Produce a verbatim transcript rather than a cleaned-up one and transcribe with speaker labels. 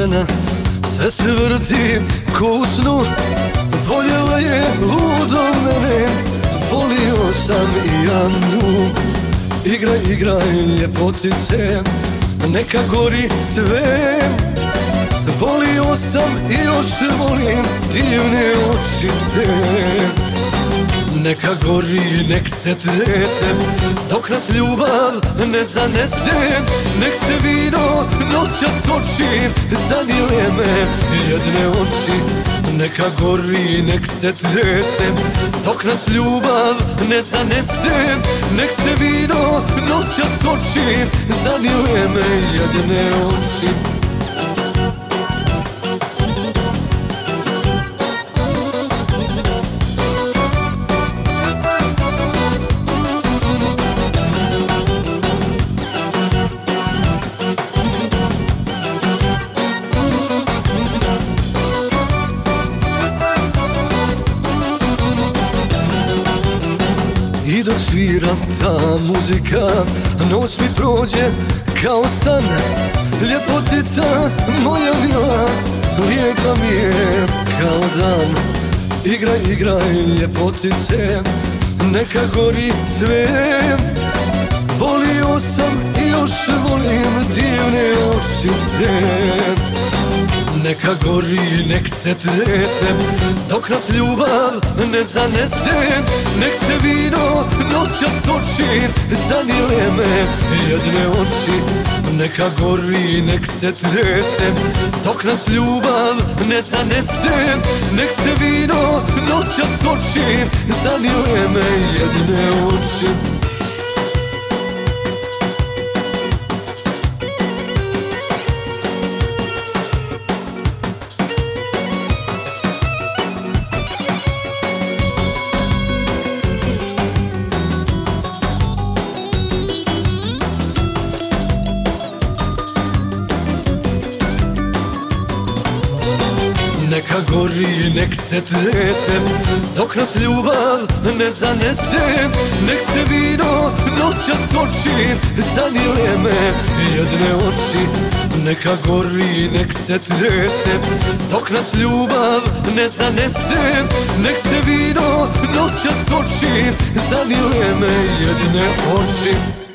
Speaker 1: žena, sve se vrti ko u snu. Voljela je ludo mene, volio sam i ja nju. Igraj, igraj ljepotice, neka gori sve. Volio sam i još volim divne oči te. Neka gori, nek se trese, dok nas ljubav ne zanese. Nek se vino noćas toči, zanile me jedne oči. Neka gori, nek se trese, dok nas ljubav ne zanese. Nek se vino noćas toči, zanile me jedne oči. I dok svira ta muzika, noć mi prođe kao san. Ljepotica moja mila, lijepa mi je kao dan. Igraj, igraj ljepotice, neka gori sve. Volio sam i još volim divne oči te. Neka gori, nek se trese, dok nas ljubav ne zanese. Nek se vino noćas toči, zanile me jedne oči. Neka gori, nek se trese, dok nas ljubav ne zanese. Nek se vino noćas toči, zanile me jedne oči. Neka gori, nek se trese, dok nas ljubav ne zanese. Nek se vino noćas toči, zanile me jedne oči. Neka gori, nek se trese, dok nas ljubav ne zanese. Nek se vino noćas toči, zanile me jedne oči.